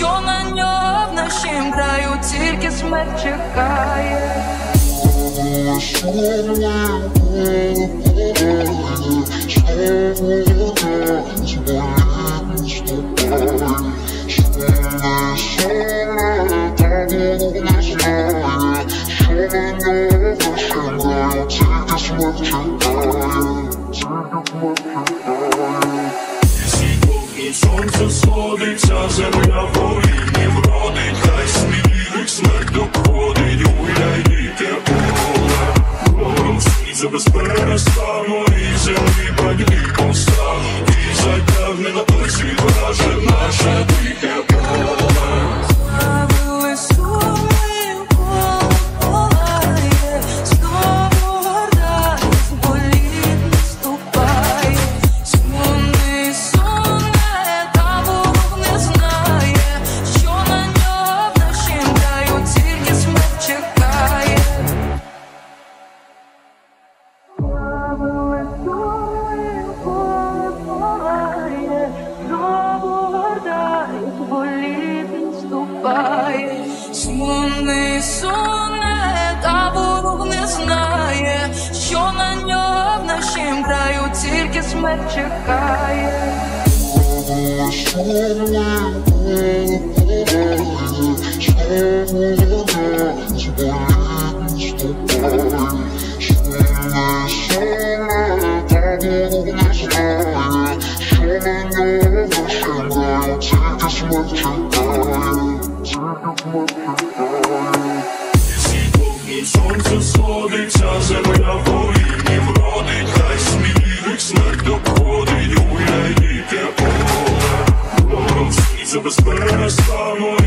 що на нього в нашім краю тільки смерть чекає. Сонце сходиться, земля воїнів родить, хай сміх смерть доходить, уявіте поле. Ворог світься без перестану, і землі батьки постануть, і затягне на той світ враже наше дике поле. Ставили суми, полає, знову гордість, боліт наступає. Сумний суне, та ворог не знає, що на нього в нашім краю тільки смерть чекає. Ставили суми, полає, знову гордість, боліт наступає. Сумний суне, та ворог не знає, що на нього в нашім краю тільки смерть чекає. Сонце сходиться, земля воїнів родить, хай сміх смерть доходить, уявіте поле. Ворог світься без перестану,